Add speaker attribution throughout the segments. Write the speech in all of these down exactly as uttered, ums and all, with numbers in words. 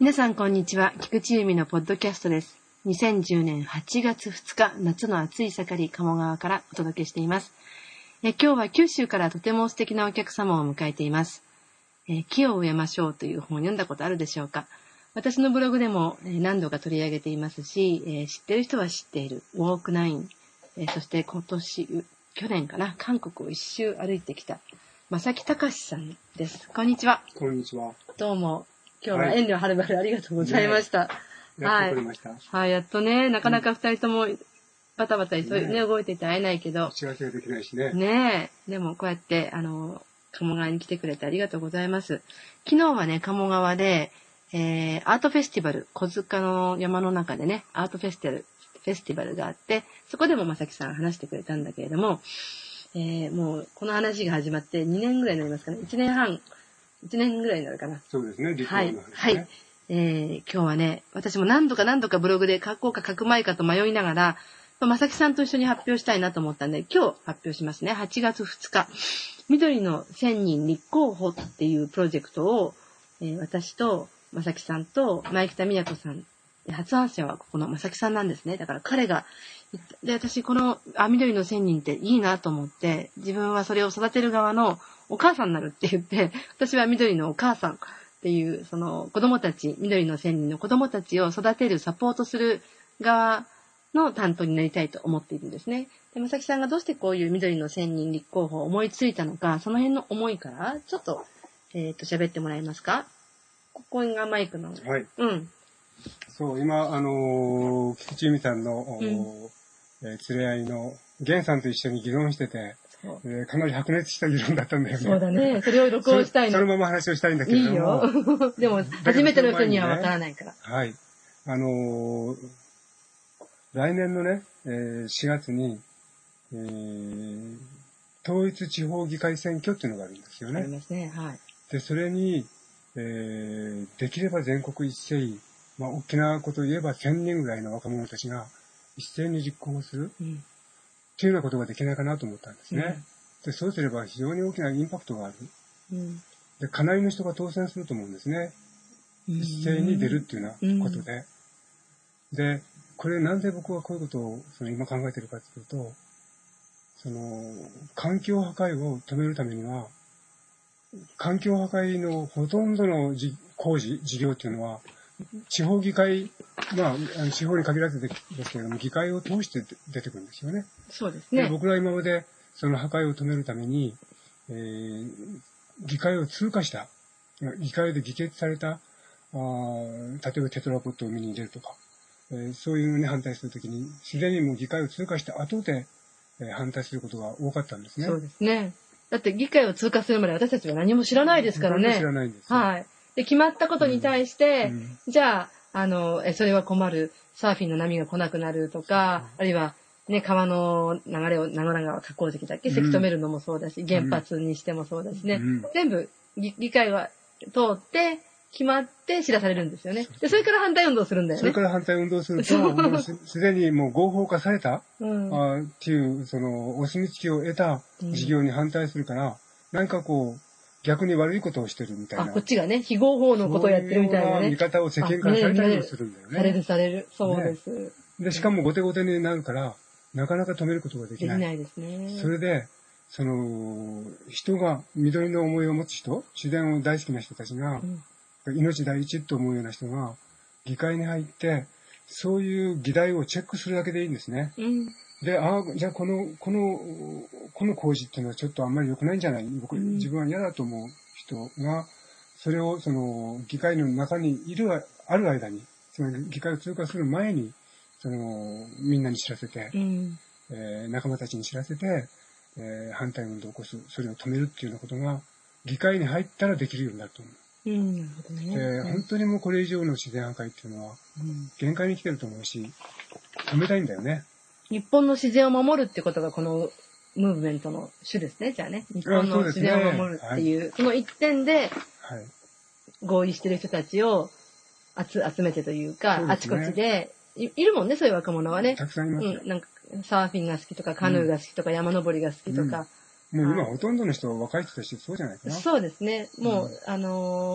Speaker 1: 皆さんこんにちは。菊池由美のポッドキャストです。にせんじゅうねんはちがつふつか、夏の暑い盛り、鴨川からお届けしています。え今日は九州からとても素敵なお客様を迎えています。え木を植えましょうという本を読んだことあるでしょうか。私のブログでも何度か取り上げていますし、え知っている人は知っているウォークナイン、えそして今年、去年かな、韓国を一周歩いてきた正木隆さんです。こんにちは。
Speaker 2: こんにちは。
Speaker 1: どうも。今日は遠慮はるばるありがとうございました。
Speaker 2: ね、やっと来れました。はい、
Speaker 1: はい、やっとね、なかなか二人ともバタバタ急いでね、動いていて会えないけど。
Speaker 2: 打ち合わせができないしね。
Speaker 1: ねえ。でもこうやって、あの、鴨川に来てくれてありがとうございます。昨日はね、鴨川で、えー、アートフェスティバル、小塚の山の中でね、アートフェスティバル、フェスティバルがあって、そこでも正木さん話してくれたんだけれども、えー、もうこの話が始まってにねんぐらいになりますかね。いちねんはん。一年ぐらいになるかな。
Speaker 2: そうですね、
Speaker 1: はい。はい。えー、今日はね、私も何度か何度かブログで書こうか書くまいかと迷いながら、正木さんと一緒に発表したいなと思ったんで、今日発表しますね。はちがつふつか。緑の千人立候補っていうプロジェクトを、えー、私と正木さんと前北美也子さん、発案者はここの正木さんなんですね。だから彼が、で、私この、あ、緑の千人っていいなと思って、自分はそれを育てる側のお母さんになるって言って、私は緑のお母さんっていう、その子供たち、緑の千人の子供たちを育てる、サポートする側の担当になりたいと思っているんですね。で、正木さんがどうしてこういう緑の千人立候補を思いついたのか、その辺の思いから、ちょっと、えっと、喋ってもらえますか？ここがマイクの。
Speaker 2: はい。
Speaker 1: うん。
Speaker 2: そう、今、あのー、菊池由美さんの、うん、えー、連れ合いの、源さんと一緒に議論してて、えー、かなり白熱した議論だったんだよね。
Speaker 1: そうだね。それを録音したいの。
Speaker 2: そ, そのまま話をしたいんだけれども。
Speaker 1: いいよ。でも、初めての人にはわからないから。
Speaker 2: はい。あのー、来年のね、えー、しがつに、えー、統一地方議会選挙っていうのがあるんですよね。
Speaker 1: ありますね。はい。
Speaker 2: で、それに、えー、できれば全国一斉、まあ、大きなことを言えばせんにんぐらいの若者たちが一斉に立候補する、うん、っていうようなことができないかなと思ったんですね。うん、で、そうすれば非常に大きなインパクトがある。うん、で、かなりの人が当選すると思うんですね。うん、一斉に出るっていうようなことで。うん、で、これなんで僕はこういうことをその今考えてるかというと、その、環境破壊を止めるためには、環境破壊のほとんどの工事、事業っていうのは、地方議会、まあ、地方に限らずですけれども、議会を通して出てくるんですよね。
Speaker 1: そうですね。
Speaker 2: で僕ら今まで、その破壊を止めるために、えー、議会を通過した、議会で議決された、あ例えばテトラポットを見に入れるとか、えー、そういうのに反対するときに、すでにもう議会を通過した後で、えー、反対することが多かったんですね。
Speaker 1: そうですね。だって議会を通過するまで私たちは何も知らないですからね。
Speaker 2: 知らないんです。
Speaker 1: はい。で、決まったことに対して、うん、じゃあ、あの、え、それは困る。サーフィンの波が来なくなるとか、うん、あるいは、ね、川の流れを、長良川河口関だっけ、せき止めるのもそうだし、うん、原発にしてもそうだしね。うん、全部、議会は通って、決まって知らされるんですよね。で、それから反対運動するんだよね。
Speaker 2: それから反対運動すると、もうすでにもう合法化された、うん、あっていう、その、お墨付きを得た事業に反対するから、うん、なんかこう、逆に悪いことをしてるみたいな。
Speaker 1: あ、こっちがね、非合法のことをやってるみたいなね。
Speaker 2: 見方を世間からされたりもするんだよね。
Speaker 1: されるされる。そうです、
Speaker 2: ね。で、しかも後手後手になるから、なかなか止めることができない。
Speaker 1: できないですね。
Speaker 2: それで、その、人が、緑の思いを持つ人、自然を大好きな人たちが、うん命第一と思うような人が議会に入ってそういう議題をチェックするだけでいいんですね。うん、で、ああ、じゃあこの、この、この工事っていうのはちょっとあんまり良くないんじゃない僕、うん、自分は嫌だと思う人が、それをその議会の中にいる、ある間に、つまり議会を通過する前に、その、みんなに知らせて、うんえー、仲間たちに知らせて、えー、反対運動を起こす、それを止めるっていうようなことが、議会に入ったらできるようになると思う。
Speaker 1: うん、なるほどね。
Speaker 2: で、本当にもうこれ以上の自然破壊っていうのは、限界に来てると思うし、止めたいんだよね。
Speaker 1: 日本の自然を守るってことがこのムーブメントの主ですね、じゃあね。日本の自然を守るっていう、そ, う、ねはい、その一点で合意してる人たちを集集めてというか、う、ね、あちこちでい、いるもんね、そういう若者はね。
Speaker 2: たくさんいます、
Speaker 1: うん。なんかサーフィンが好きとか、カヌーが好きとか、うん、山登りが好きとか。
Speaker 2: うん、もう今ほとんどの人は若い人たちそうじゃないかな。
Speaker 1: そうですね。もう、うん、あのー、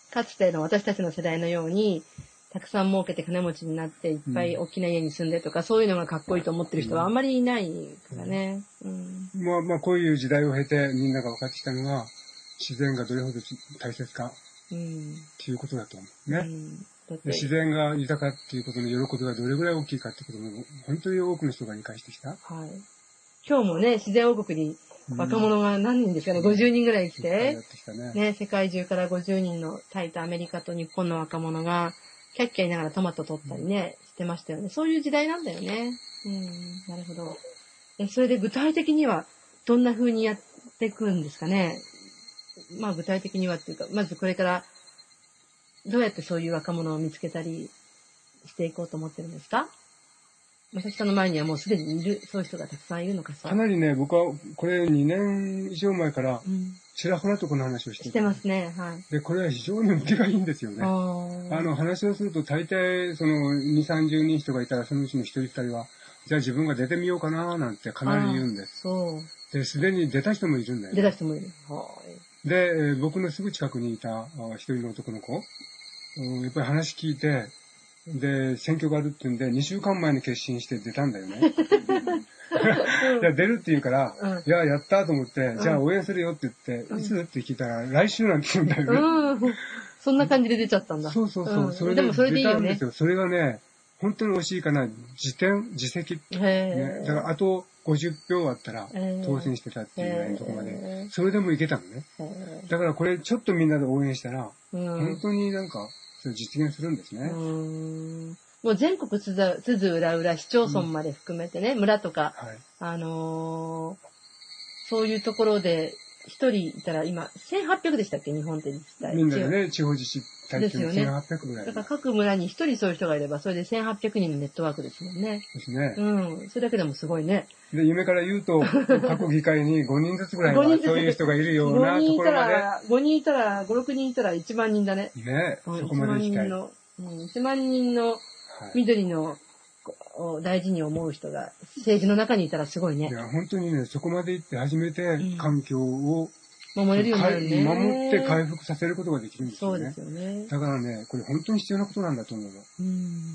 Speaker 1: かつての私たちの世代のように、たくさん儲けて金持ちになっていっぱい大きな家に住んでとか、うん、そういうのがかっこいいと思ってる人はあんまりいないからね。うん、
Speaker 2: まあまあこういう時代を経てみんなが分かってきたのが、自然がどれほど大切か、うん、っていうことだと思うね。うん、だって自然が豊かっていうことの喜びがどれぐらい大きいかってことも、本当に多くの人が理解してきた。はい。
Speaker 1: 今日もね、自然王国に若者が何人ですかね、うん、ごじゅうにんぐらい来て、ねね、世界中からごじゅうにんのタイとアメリカと日本の若者が、キャッキャ言いながらトマト取ったりね、してましたよね。そういう時代なんだよね。うん、なるほど。え、それで具体的にはどんな風にやっていくんですかね。まあ具体的にはっていうか、まずこれからどうやってそういう若者を見つけたりしていこうと思ってるんですか？まさきさんの前にはもうすでにいる、そういう人がたくさんいるのかさ。
Speaker 2: かなりね、僕はこれにねん以上前から、ちらほらとこの話をしてる。
Speaker 1: してますね。はい。
Speaker 2: で、これは非常に受けがいいんですよね。ああの、話をすると大体、その、に、さんじゅうにん人がいたら、そのうちのひとりふたりは、じゃあ自分が出てみようかななんてかなり言うんです。そう。で、すでに出た人もいるんだよね。
Speaker 1: 出た人もいる。は
Speaker 2: い。で、僕のすぐ近くにいた一人の男の子、うん、やっぱり話聞いて、で、選挙があるって言うんで、にしゅうかんまえに決心して出たんだよね。いや出るって言うから、うん、いや、やったと思って、うん、じゃあ応援するよって言って、うん、いつって聞いたら、来週なんて言うんだよね。
Speaker 1: うん、そんな感じで出ちゃったんだ。
Speaker 2: そうそうそう。うん、それで出たんですよ。それがね、本当に惜しいかな、自転、自責、ね。だからあとごじゅっぴょうあったら当選してたっていうぐらいのところまで、それでもいけたのね。だからこれちょっとみんなで応援したら、うん、本当になんか、それ実現するんですね。
Speaker 1: うんもう全国津々浦々市町村まで含めてね、うん、村とか、はい、あのー、そういうところで一人いたら今せんはっぴゃくでしたっけ日本って自治体。
Speaker 2: みんなでね、地方自治体っていうのせんはっぴゃくぐらい。
Speaker 1: だから各村に一人そういう人がいれば、それでせんはっぴゃくにんのネットワークですもんね。
Speaker 2: ですね。
Speaker 1: うん。それだけでもすごいね。
Speaker 2: で、夢から言うと、各議会にごにんずつぐらいはそういう人がいるようなところまで。
Speaker 1: ごにんいたら、ご、ろくにんいたらいちまんにんだね。
Speaker 2: ね、そこまで行きたい。
Speaker 1: いちまんにんの、うん、いちまんにんの緑の、を大事に思う人が政治の中にいたらすごいね。
Speaker 2: いや、本当にね、そこまで行って初めて環境を、
Speaker 1: うん、守れるようになるね。
Speaker 2: 守って回復させることができるんですよね。
Speaker 1: そうですよね。
Speaker 2: だからね、これ本当に必要なことなんだと思うの。
Speaker 1: うん。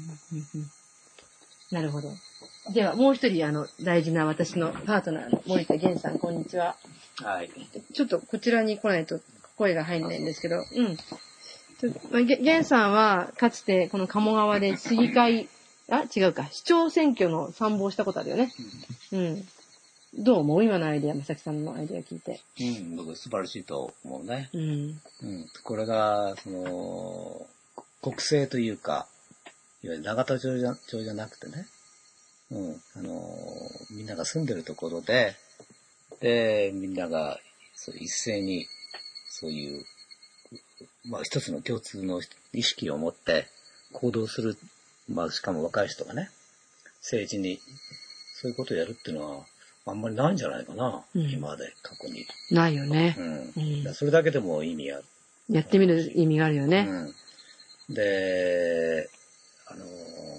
Speaker 1: なるほど。では、もう一人、あの、大事な私のパートナーの森田源さん、こんにちは。
Speaker 3: はい。
Speaker 1: ちょっとこちらに来ないと声が入んないんですけど、うん。源さんは、かつてこの鴨川で市議会、あ、違うか、市長選挙の参謀したことあるよね。うん。うん、どう思う今のアイデア、正木さんのアイデア聞いて。
Speaker 3: うん、僕素晴らしいと思うね。うん。うん。これが、その、国政というか、いわゆる永田町じゃ、町じゃなくてね、うん、あの、みんなが住んでるところで、で、みんながそう一斉に、そういう、まあ一つの共通の意識を持って行動する、まあしかも若い人がね、政治にそういうことをやるっていうのは、あんまりないんじゃないかな、うん、今まで過去に。
Speaker 1: ないよね。
Speaker 3: うん。うん、それだけでも意味ある。
Speaker 1: やってみる意味があるよね。
Speaker 3: うん、で、あのー、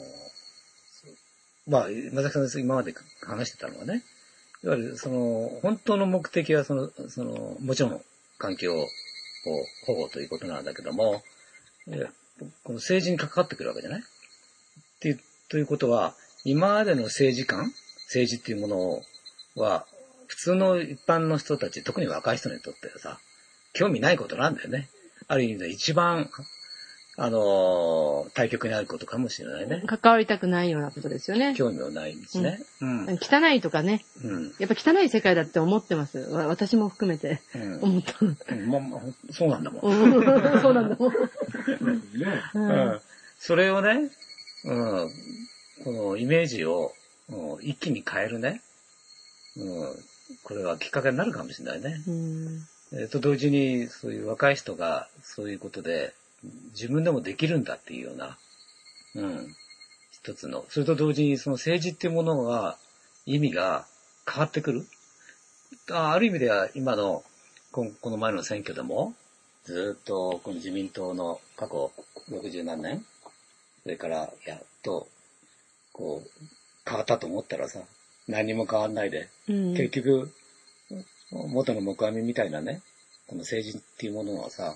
Speaker 3: まあ、まさきさん今まで話してたのはね、いわゆるその、本当の目的はその、その、もちろん環境を保護ということなんだけども、この政治に関わってくるわけじゃないっていう、ということは、今までの政治観、政治っていうものは、普通の一般の人たち、特に若い人にとってはさ、興味ないことなんだよね。ある意味で一番、あのー、対極にあることかもしれないね。
Speaker 1: 関わりたくないようなことですよね。
Speaker 3: 興味はないんですね。
Speaker 1: うんうん、汚いとかね、うん。やっぱ汚い世界だって思ってます。私も含めて思った。
Speaker 3: うんうんまま、そうなんだもん。
Speaker 1: そうなんだもん。ね
Speaker 3: うん、それをね、うん、このイメージを、うん、一気に変えるね、うん、これはきっかけになるかもしれないね。うんえー、と同時にそういう若い人がそういうことで自分でもできるんだっていうような、うん、一つのそれと同時にその政治っていうものが意味が変わってくる。あ、ある意味では今のこの前の選挙でもずっとこの自民党の過去ろくじゅうなんねんそれからやっとこう変わったと思ったらさ何も変わんないで、うん、結局元の木阿弥みたいなねこの政治っていうものはさ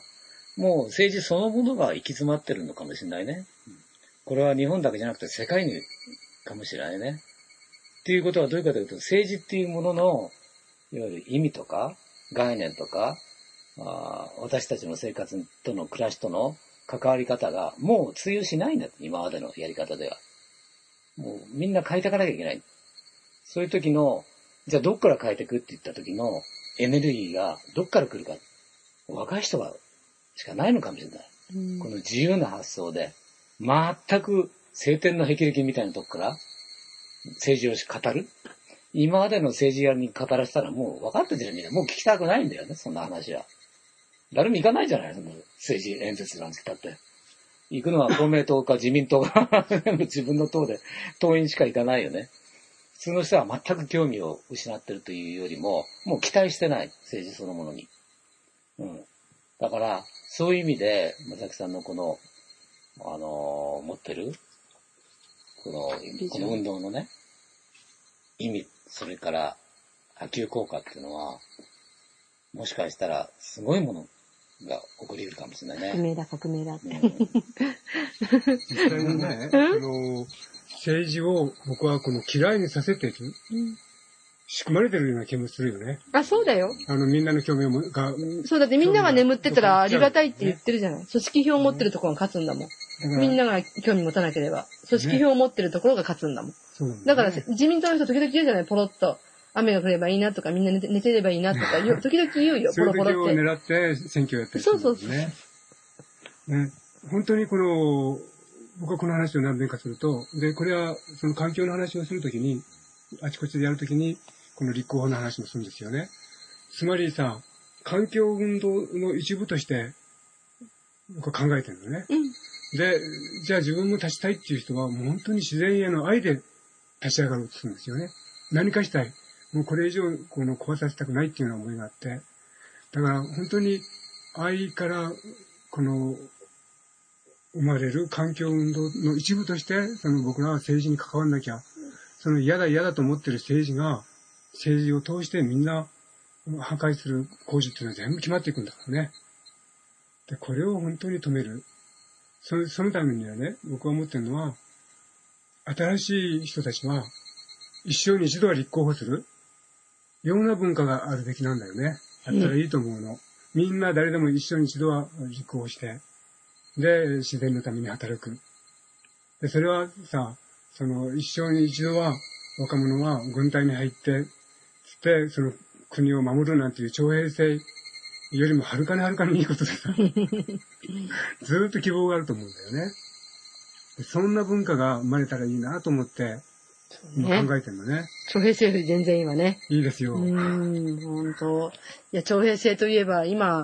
Speaker 3: もう政治そのものが行き詰まってるのかもしれないね。これは日本だけじゃなくて世界にかもしれないね。っていうことはどういうかというと、政治っていうものの、いわゆる意味とか、概念とか、あ私たちの生活との暮らしとの関わり方がもう通用しないんだ。今までのやり方では。もうみんな変えていかなきゃいけない。そういう時の、じゃあどっから変えていくって言った時のエネルギーがどっから来るか。若い人がしかないのかもしれない。うん、この自由な発想で、全く晴天の霹靂みたいなとこから政治を語る。今までの政治家に語らせたらもう分かっててるみんな。もう聞きたくないんだよね、そんな話は。誰も行かないじゃない、その政治演説なんて言ったって。行くのは公明党か自民党か自分の党で党員しか行かないよね。普通の人は全く興味を失ってるというよりも、もう期待してない、政治そのものに。うん。だから、そういう意味で、正木さんのこの、あのー、持ってる、この、この運動のね、意味、それから波及効果っていうのは、もしかしたらすごいものが起こり得るかもしれないね。
Speaker 1: 革命だ、革命だって。
Speaker 2: うん、実際にね、あの、政治を僕はこの嫌いにさせてる、うん、仕組まれてるような気もするよね。
Speaker 1: あ、そうだよ。
Speaker 2: あの、みんなの興味が。
Speaker 1: そうだってみんなが眠ってたらありがたいって言ってるじゃない。組織票を持ってるところが勝つんだもん。みんなが興味持たなければ。組織票を持ってるところが勝つんだもん。ね、だから自民党の人時々言うじゃない、ポロッと。雨が降ればいいなとか、みんな寝て、寝てればいいなとか、時々言うよ、ポロポロって。
Speaker 2: そういう時を狙って選挙をやってる、ね。そうそうそう。ね。本当にこの、僕はこの話を何遍かすると、で、これはその環境の話をするときに、あちこちでやるときに、この立候補の話もするんですよね。つまりさ、環境運動の一部として、僕は考えてるのね。うん、で、じゃあ自分も立ちたいっていう人は、もう本当に自然への愛で立ち上がろうとするんですよね。何かしたい。もうこれ以上、この壊させたくないっていうような思いがあって。だから本当に愛から、この、生まれる環境運動の一部として、その僕らは政治に関わんなきゃ、その嫌だ嫌だと思ってる政治が、政治を通してみんな破壊する工事っていうのは全部決まっていくんだからね。で、これを本当に止める。その、そのためにはね、僕は思ってるのは、新しい人たちは、一生に一度は立候補するような文化があるべきなんだよね。あったらいいと思うの。うん、みんな誰でも一生に一度は立候補して、で、自然のために働く。で、それはさ、その一生に一度は若者は軍隊に入って、つって、その国を守るなんていう徴兵制よりもはるかにはるかにいいことでさ、ずーっと希望があると思うんだよね。そんな文化が生まれたらいいなと思って、今考えてるのね。
Speaker 1: 徴兵制より全然いいわね。
Speaker 2: いいですよ。
Speaker 1: うーん、ほんと。いや、徴兵制といえば今、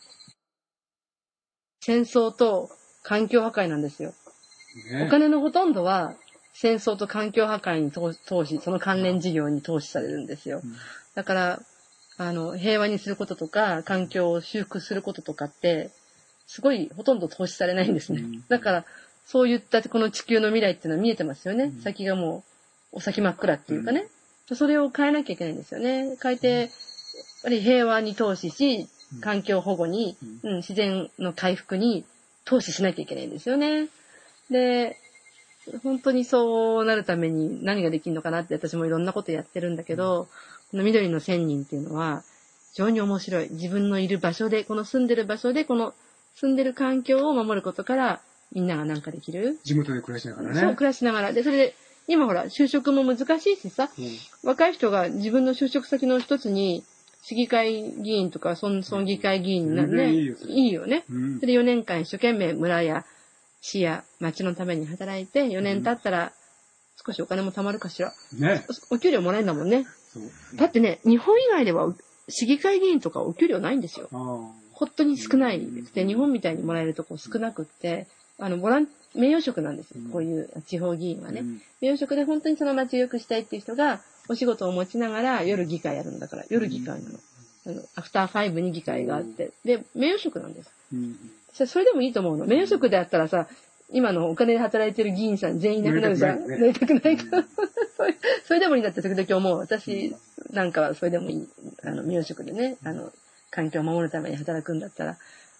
Speaker 1: 戦争と環境破壊なんですよ。ね、お金のほとんどは戦争と環境破壊に投資、その関連事業に投資されるんですよ。うん、だから、あの、平和にすることとか、環境を修復することとかって、すごいほとんど投資されないんですね。うん、だから、そういったこの地球の未来っていうのは見えてますよね。うん、先がもう、お先真っ暗っていうかね。うん、それを変えなきゃいけないんですよね。変えて、やっぱり平和に投資し、環境保護に、うん、自然の回復に投資しなきゃいけないんですよね。で、本当にそうなるために何ができるのかなって私もいろんなことやってるんだけど、うん、この緑の千人っていうのは非常に面白い。自分のいる場所で、この住んでる場所で、この住んでる環境を守ることからみんなが何かできる。
Speaker 2: 地元で暮らしながらね。
Speaker 1: そう、暮らしながら。で、それで今ほら、就職も難しいしさ、うん、若い人が自分の就職先の一つに市議会議員とか村村議会議員になるね、いいよ、いいよね、うん。それでよねんかん一生懸命村や市や町のために働いて、よねん経ったら少しお金も貯まるかしら。ね。お給料もらえるんだもんね。そう。だってね、日本以外では市議会議員とかお給料ないんですよ。本当に少ないです。で、日本みたいにもらえるとこ少なくって、あの、ボラン、名誉職なんですよ。こういう地方議員はね。名誉職で本当にその町を良くしたいっていう人が、お仕事を持ちながら夜議会やるんだから、夜議会なの。あの、アフターファイブに議会があって。で、名誉職なんです。それでもいいと思うの。名誉職であったらさ、今のお金で働いてる議員さん全員いなくなるじゃん。なりたくないから。それでもいいんだって時々思う。私なんかはそれでもいい。あの、名誉職でね、あの、環境を守るために働くんだったら。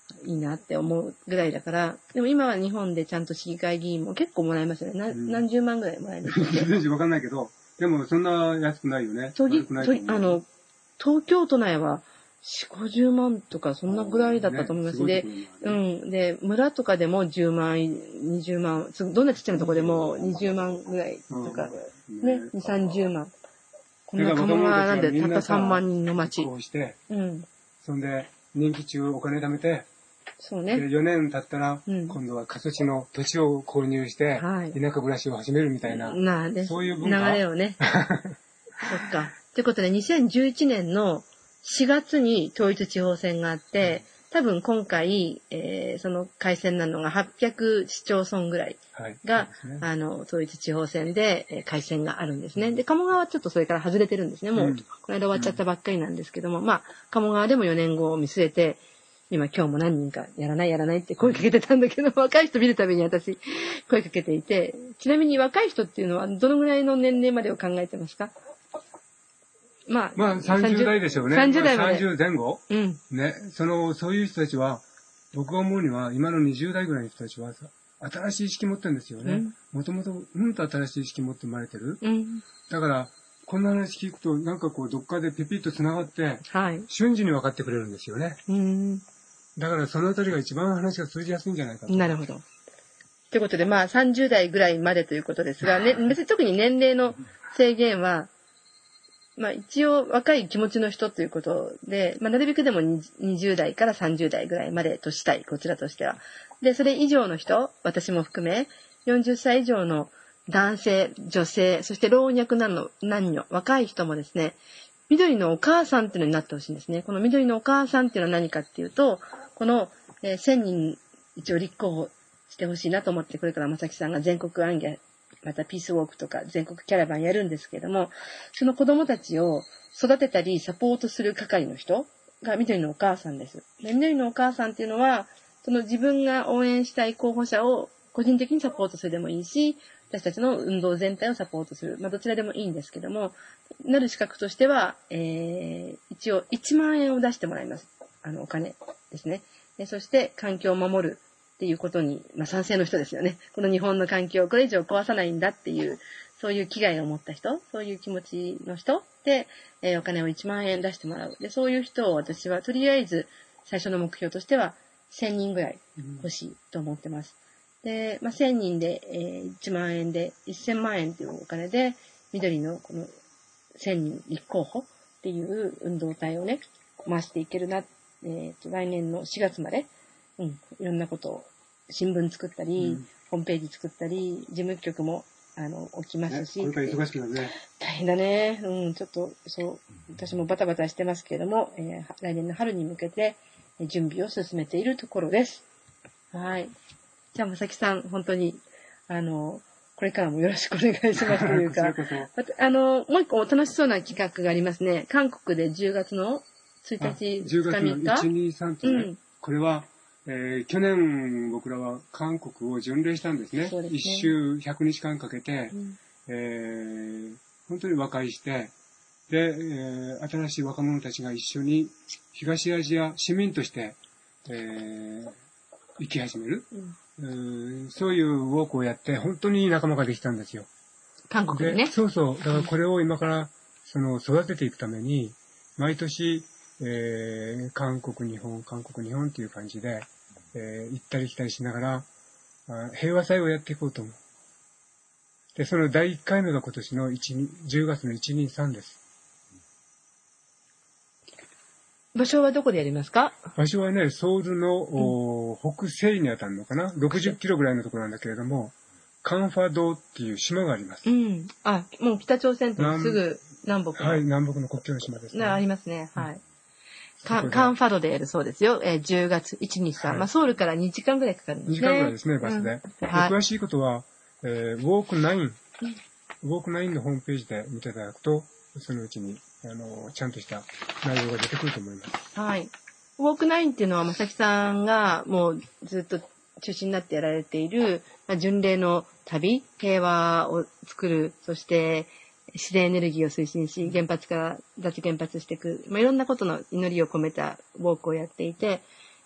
Speaker 1: いいなって思うぐらいだから、でも今は日本でちゃんと市議会議員も結構もらえますよね。な、うん、何十万ぐらいもらえるんです
Speaker 2: 全然わかんないけど、でもそんな安くないよね。
Speaker 1: とり、とり、あの、東京都内は、よんじゅう、ごじゅうまんとか、そんなぐらいだったと思います。ね、で、うん。で、村とかでもじゅうまん、にじゅうまん、どんなちっちゃなとこでもにじゅうまんぐらいとか、ね、に、さんじゅうまん。こんな鴨川なんで、たったさんまんにんの町。
Speaker 2: うん。そんで、任期中お金貯めて、そうね。でよねん経ったら、うん、今度は過疎地の土地を購入して、はい、田舎暮らしを始めるみたいな、なあそういう文化
Speaker 1: 流れをね。そっか。ということで、にせんじゅういちねんのしがつに統一地方選があって、多分今回、えー、その改選なのがはっぴゃく市町村ぐらいが、はいね、あの、統一地方選で、えー、改選があるんですね。で、鴨川はちょっとそれから外れてるんですね。もう、うん、この間終わっちゃったばっかりなんですけども、うん、まあ、鴨川でもよねんごを見据えて、今今日も何人かやらないやらないって声かけてたんだけど、若い人見るたびに私声かけていて、ちなみに若い人っていうのはどのぐらいの年齢までを考えてますか？
Speaker 2: まあ、まあさんじゅう代でしょうね。
Speaker 1: さんじゅう代まで。
Speaker 2: さんじゅうぜん後うん。ね。その、そういう人たちは、僕が思うには、今のにじゅう代ぐらいの人たちは、新しい意識持ってるんですよね。もともと、うんと新しい意識持って生まれてる。うん。だから、こんな話聞くと、なんかこう、どっかでピピッと繋がって、はい。瞬時に分かってくれるんですよね。うん。だから、そのあたりが一番話が通じやすいんじゃないかと。
Speaker 1: なるほど。ということで、まあ、さんじゅう代ぐらいまでということですが、ね、別に特に年齢の制限は、まあ一応若い気持ちの人ということで、まあなるべくでもにじゅう代からさんじゅう代ぐらいまでとしたい、こちらとしては。で、それ以上の人、私も含め、よんじゅっさい以上の男性、女性、そして老若男女、男女、若い人もですね、緑のお母さんっていうのになってほしいんですね。この緑のお母さんっていうのは何かっていうと、この、えー、せんにん一応立候補してほしいなと思って、これから正木さんが全国暗記またピースウォークとか全国キャラバンやるんですけれども、その子供たちを育てたりサポートする係の人が緑のお母さんです。で、緑のお母さんっていうのは、その自分が応援したい候補者を個人的にサポートするでもいいし、私たちの運動全体をサポートする。まあどちらでもいいんですけども、なる資格としては、えー、一応いちまん円を出してもらいます。あのお金ですね。で、そして環境を守る。っていうことに、まあ、賛成の人ですよね。この日本の環境をこれ以上壊さないんだっていう、そういう危害を持った人、そういう気持ちの人で、えー、お金をいちまん円出してもらう。で、そういう人を私はとりあえず最初の目標としてはせんにんぐらい欲しいと思ってます。で、まあ、せんにんで、えー、いちまん円でせんまん円というお金で緑のこのせんにん立候補っていう運動体をね、回していけるな、えーと、来年のしがつまでうん、いろんなことを、新聞作ったり、うん、ホームページ作ったり、事務局も、あの、起きますし。
Speaker 2: ね、これから忙しくなるね。
Speaker 1: 大変だね。うん、ちょっと、そう、私もバタバタしてますけれども、えー、来年の春に向けて、準備を進めているところです。はい。じゃあ、まさきさん、本当に、あの、これからもよろしくお願いしますというか、あの、もう一個楽しそうな企画がありますね。韓国でじゅうがつのついたち、
Speaker 2: じゅうがつのいち、に、さんとね、うん、これは、えー、去年僕らは韓国を巡礼したんですね。そうですね。一周ひゃくにちかんかけて、うん、えー、本当に和解して、で、えー、新しい若者たちが一緒に東アジア市民として、えー、生き始める、うん、そういうウォークをやって、本当にいい仲間ができたんですよ。
Speaker 1: 韓国でね。
Speaker 2: そうそう。だからこれを今から、その、育てていくために、毎年、えー、韓国、日本、韓国、日本っていう感じで、えー、行ったり来たりしながら、平和祭をやっていこうと思う。で、そのだいいっかいめが今年のじゅうがつのいち、に、さんです。
Speaker 1: 場所はどこでやりますか？
Speaker 2: 場所はね、ソウルの、うん、北西にあたるのかな ?ろくじゅっキロぐらいのところなんだけれども、カンファドっていう島があります。
Speaker 1: うん。あ、もう北朝鮮とすぐ南北の。
Speaker 2: はい、南北の国境の島ですね。
Speaker 1: ありますね。はい。うんカンファドでやるそうですよ。えー、じゅうがついち、に、さん。はい、まあ、ソウルからにじかんぐらいかかるんですね。
Speaker 2: にじかんぐらいですね、バスで。うんはい、詳しいことは、えー、ウォークナイン、うん、ウォークナインのホームページで見ていただくと、そのうちに、あの、ちゃんとした内容が出てくると思います。
Speaker 1: はい。ウォークナインっていうのは、まさきさんがもうずっと中心になってやられている、まあ、巡礼の旅、平和を作る、そして、自然エネルギーを推進し、原発から脱原発していく、まあ、いろんなことの祈りを込めたウォークをやっていて、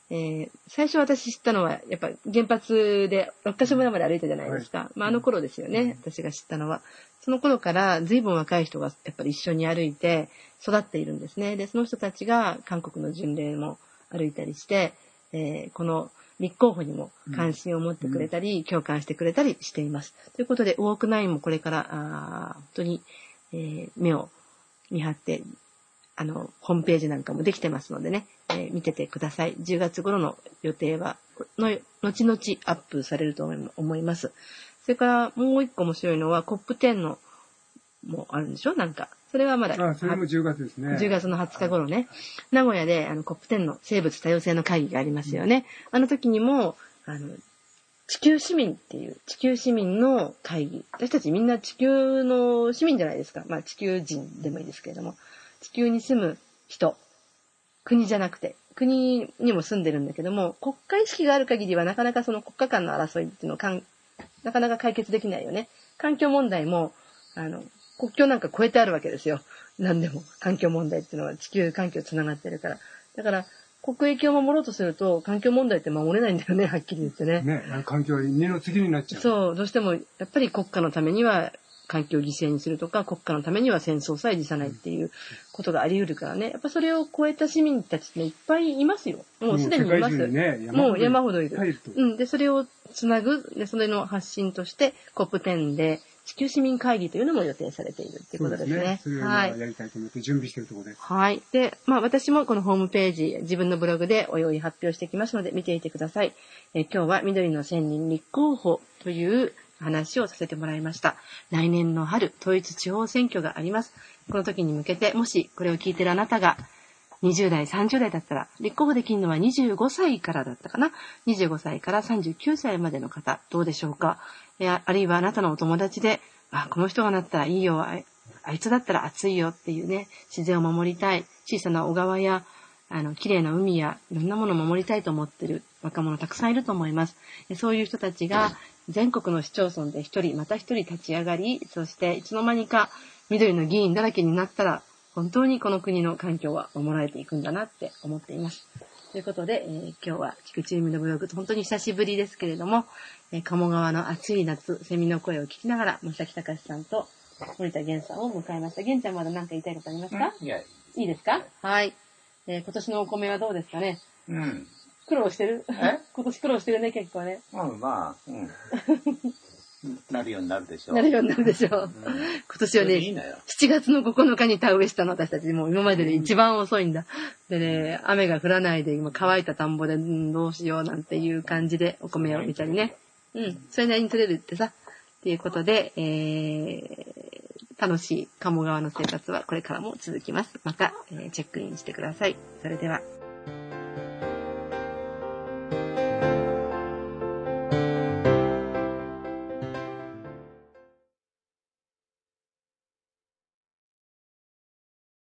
Speaker 1: えー、最初私知ったのは、やっぱ原発でろっかしょ村まで歩いたじゃないですか。はい、まあ、あの頃ですよね、私が知ったのは。その頃から随分若い人がやっぱり一緒に歩いて育っているんですね。で、その人たちが韓国の巡礼も歩いたりして、えー、この立候補にも関心を持ってくれたり、うん、共感してくれたりしています。ということで、ウォークナインもこれから、あ本当に、えー、目を見張って、あの、ホームページなんかもできてますのでね、えー、見ててください。じゅうがつ頃の予定は、の後々アップされると思います。それからもう一個面白いのは、コップテンのもあるんでしょなんか。それはまだ。
Speaker 2: ああ、それもじゅうがつですね。
Speaker 1: じゅうがつのはつか頃ね。名古屋であのコップテンの生物多様性の会議がありますよね。うん、あの時にも、あの、地球市民っていう、地球市民の会議。私たちみんな地球の市民じゃないですか。まあ地球人でもいいですけれども。地球に住む人。国じゃなくて。国にも住んでるんだけども、国家意識がある限りはなかなかその国家間の争いっていうのをかんなかなか解決できないよね。環境問題も、あの、国境なんか越えてあるわけですよ。何でも。環境問題っていうのは地球環境つながってるから。だから、国益を守ろうとすると、環境問題って守れないんだよね、はっきり言ってね。
Speaker 2: ね、環境は二の次になっちゃう。
Speaker 1: そう、どうしても、やっぱり国家のためには、環境を犠牲にするとか、国家のためには戦争さえ辞さないっていうことがあり得るからね。やっぱそれを超えた市民たちっていっぱいいますよ。もうすでにいます。
Speaker 2: ね、
Speaker 1: もう山ほどいる。うん。で、それをつなぐ、で、それの発信として、コップテンで、地球市民会議というのも予定されているっていうことですね。そうですね。
Speaker 2: それをやりたいと思って準備しているところです。
Speaker 1: はい。で、まあ私もこのホームページ、自分のブログでおいおい発表していきますので、見ていてください。え今日は緑の千人立候補という話をさせてもらいました。来年の春、統一地方選挙があります。この時に向けて、もしこれを聞いているあなたが、にじゅうだい、さんじゅうだいだったら、立候補できるのはにじゅうごさいからだったかな。にじゅうごさいからさんじゅうきゅうさいまでの方、どうでしょうか。あ, あるいはあなたのお友達で、あ、この人がなったらいいよ、あ, あいつだったら暑いよっていうね、自然を守りたい、小さな小川や、あの、綺麗な海や、いろんなものを守りたいと思っている若者たくさんいると思います。そういう人たちが、全国の市町村で一人、また一人立ち上がり、そしていつの間にか緑の議員だらけになったら、本当にこの国の環境は守られていくんだなって思っています。ということで、えー、今日は菊池由美のブログ、本当に久しぶりですけれども、えー、鴨川の暑い夏、セミの声を聞きながら、正木隆さんと森田源さんを迎えました。源ちゃんまだ何か言いたいことありますか？
Speaker 3: いや、
Speaker 1: いいですか？はい。えー、今年のお米はどうですかね？
Speaker 3: うん。
Speaker 1: 苦労してる？え？今年苦労してるね、結構ね。
Speaker 3: うん、まあ、うん。なるようになるでしょう。
Speaker 1: なるようになるでしょう。うん、今年はね、
Speaker 3: いいのよ。
Speaker 1: しちがつのここのかに田植えしたの、私たち。もう今までで一番遅いんだ。でね、雨が降らないで、今乾いた田んぼで、うん、どうしようなんていう感じでお米を見たりね。うん、それなりに取れるってさ。っていうことで、えー、楽しい鴨川の生活はこれからも続きます。また、えー、チェックインしてください。それでは。